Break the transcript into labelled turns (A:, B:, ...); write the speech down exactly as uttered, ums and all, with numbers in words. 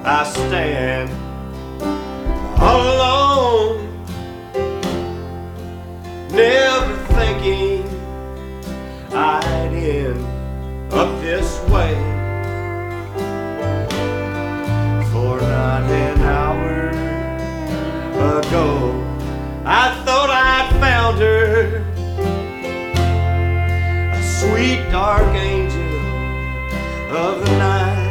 A: I stand all alone, never thinking I'd end up this way. For not an hour ago I thought I'd found her, a sweet dark angel of the night.